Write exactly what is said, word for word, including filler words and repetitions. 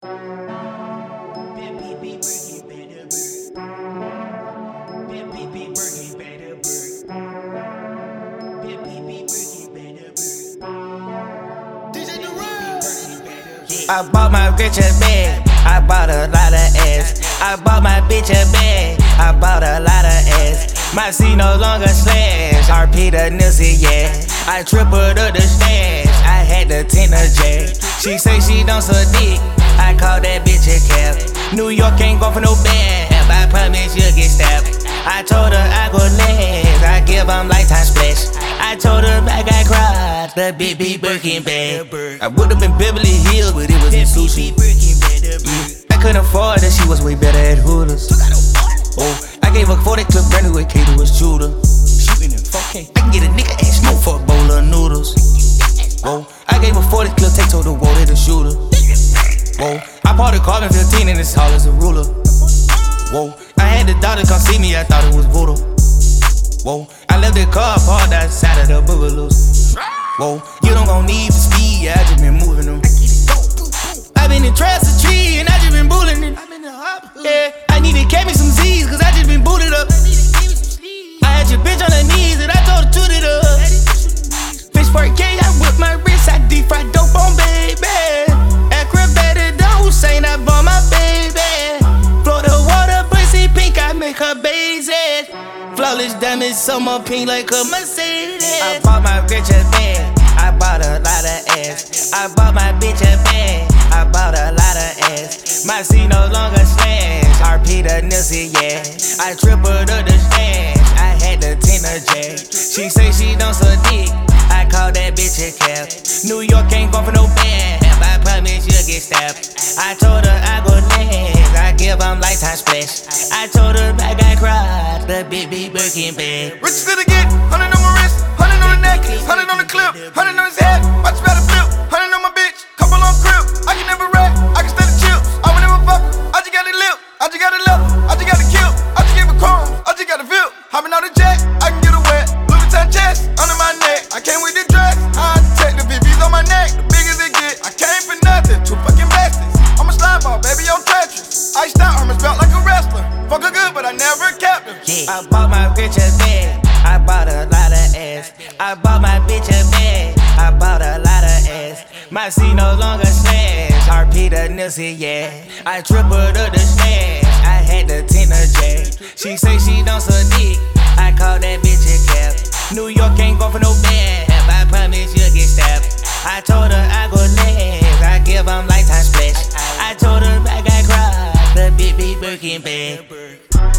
I bought my bitch a bag, I bought a lot of ass. I bought my bitch a bag, I bought a lot of ass. My C no longer slash, R P the Nipsey, yeah. I tripled up the stash, I had the tenner jack. She say she don't suck dick, I call that bitch a cap. New York ain't going for no bad, I promise you'll get stabbed. I told her I go last, I give them lifetime splash. I told her I got crowd, the big big Birkin bag. I would've been Beverly Hills, but it was in sushi. Yeah. I couldn't afford that, she was way better at Hooters. Oh, I gave her forty clip brand new with Kato was shooter. Shooting in four K, I can get a nigga ass smoke for a bowl of noodles. Whoa, I gave her forty clip, take to the wall, hit a shooter. Whoa, I bought a carbon fifteen and it's tall as a ruler. Whoa, I had the daughter come see me, I thought it was voodoo. Whoa, I left the car parked outside of the Boogaloos. Whoa, you don't gon' need the speed, yeah, I just been moving them. I been in traps of tree and I just been bulling it. Yeah, I need to catch me some Z's cause I just been booted up. I had your bitch on her knees and I told her to it up. Fish for a K, I whip my wrist, I deep fried dope on baby. Acrobatic don't say I bought my baby. Florida water, pussy pink, I make her basic. Flawless diamonds, summer pink like a Mercedes. I bought my bitch a bag, I bought a lot of ass. I bought my bitch a bag, I bought a lot of ass. My C no longer slash, R P the Nipsey, yeah. I tripled up the stash, I had the tenner jack. She say she don't suck dick, I call that bitch a cap. New York ain't going for no bad, I promise you'll get stabbed. I told her I go last, I give them lifetime splash. I told her I got crowd, the big big Birkin bag. Rich to the get, hundred on my wrist, hundred on the neck, hundred on the clip, hundred on his head. Watch better flip, hundred on my bitch, couple on crib. I can never rap, I can stand the chips. I would never fuck, I just got a lip, I just got a lip, I just got a kill, I just gave a chrome, I just got a vip. Hopping on the jet, I can get a wet. Louis Vuitton chest under my neck, I can't wait to dress. I take the B Bs on my neck, the big as it get. I came for nothing, two fucking bastards. I'm a slime ball, baby, on Tetris. Iced out, Hermes belt like a wrestler. Fuck her good, but I never kept her. Yeah. I bought my bitch a bag, I bought a lot of ass. I bought my bitch a bag, I bought a lot of ass. My C no longer slash, R P the Nipsey, yeah. I tripled up the stash, I had the tenner jack. She say she don't suck dick, I call that bitch a cap. New York ain't going for no bad, I promise you'll get stabbed. I told her I go last, I give them lifetime splash. I told her I got crowd, the big big Birkin bag.